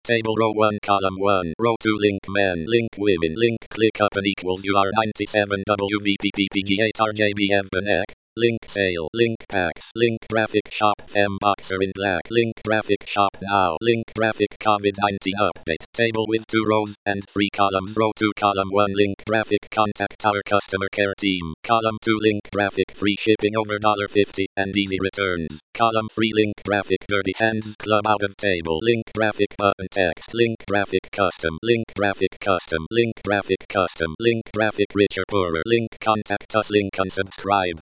Table row 1 column 1 row 2 link men link women link click up and equals UR97 WVPPPG8RJBF link sale link packs link graphic shop fem boxer in black link graphic shop now link graphic COVID-19 update table with 2 rows and 3 columns row 2 column 1 link graphic contact our customer care team column 2 link graphic free shipping over $50 and easy returns column 3 link graphic dirty hands club out of table link graphic button text link graphic custom link graphic custom link graphic custom link graphic richer poorer link contact us link unsubscribe